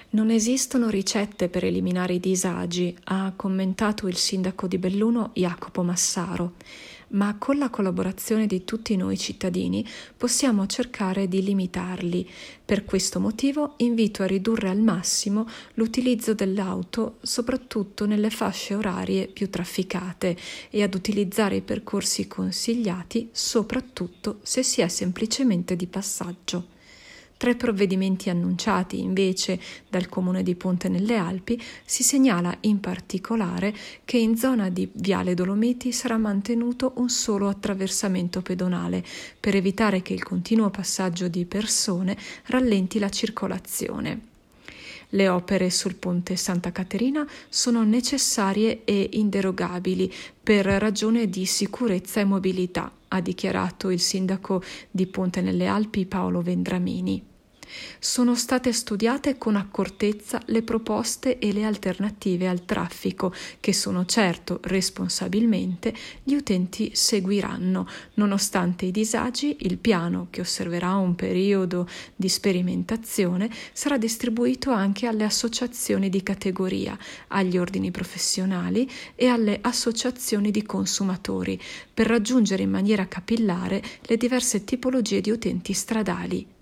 Non esistono ricette per eliminare i disagi, ha commentato il sindaco di Belluno Jacopo Massaro, ma con la collaborazione di tutti noi cittadini possiamo cercare di limitarli. Per questo motivo invito a ridurre al massimo l'utilizzo dell'auto, soprattutto nelle fasce orarie più trafficate, e ad utilizzare i percorsi consigliati, soprattutto se si è semplicemente di passaggio. Tra i provvedimenti annunciati invece dal Comune di Ponte nelle Alpi si segnala in particolare che in zona di Viale Dolomiti sarà mantenuto un solo attraversamento pedonale per evitare che il continuo passaggio di persone rallenti la circolazione. Le opere sul ponte Santa Caterina sono necessarie e inderogabili per ragione di sicurezza e mobilità, ha dichiarato il sindaco di Ponte nelle Alpi Paolo Vendramini. Sono state studiate con accortezza le proposte e le alternative al traffico che sono certo responsabilmente gli utenti seguiranno. Nonostante i disagi, il piano, che osserverà un periodo di sperimentazione, sarà distribuito anche alle associazioni di categoria, agli ordini professionali e alle associazioni di consumatori per raggiungere in maniera capillare le diverse tipologie di utenti stradali.